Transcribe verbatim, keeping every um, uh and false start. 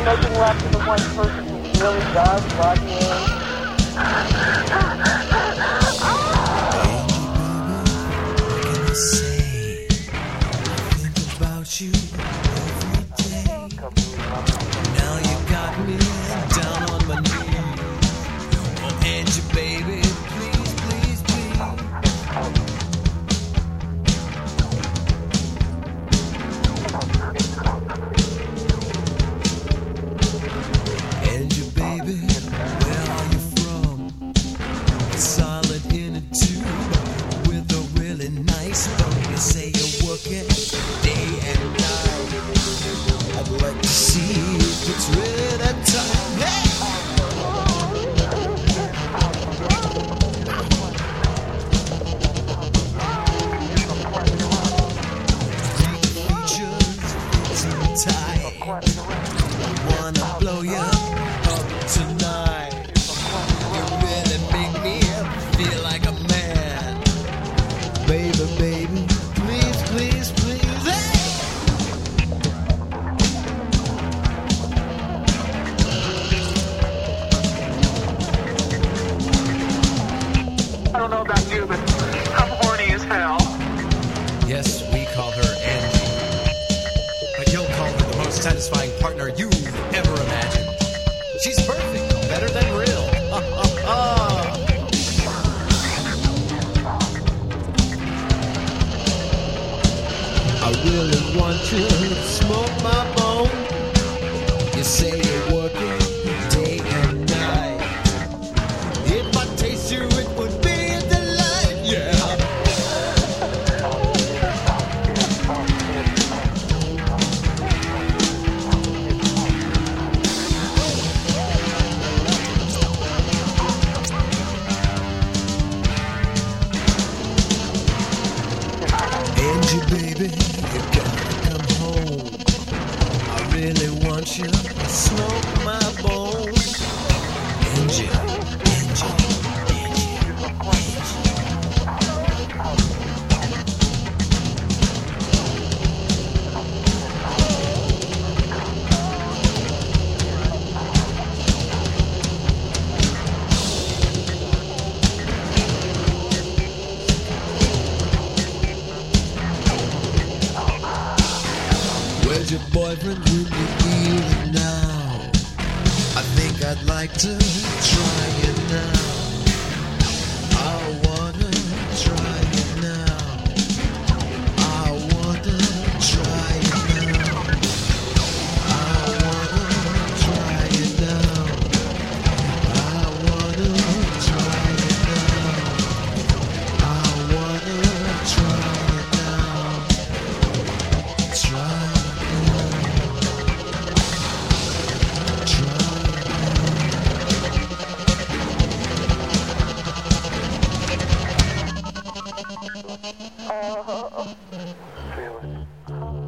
making love to the one person who really does love you. You every day. Now you got me down on my knees. Oh, Angie, baby, please, please, please. Angie, baby, where are you from? Solid in a tube with a really nice bone. You say you're working day and night. I'd like to see if it's really that time. Hey! Features so tight. I wanna blow you up tonight. You really make me feel like a man. Baby, baby, please, please, please. Hey! I don't know about you, but I'm horny as hell. Yes, we call her Angie. But you'll call her the most satisfying partner you've ever imagined. She's perfect, better than real. I really want you to smoke my bone. You say you're working day and night. If I taste you, it would be a delight, yeah. Angie, baby, you gotta come home. I really want you to smoke my bone. Angie, Angie, Angie, where's your boyfriend when you need him now? I think I'd like to try it now. I wanna try it now. I wanna try it now. I wanna try it now. I wanna try it now. I wanna try it now. Try it now. Try Oh. Feel it.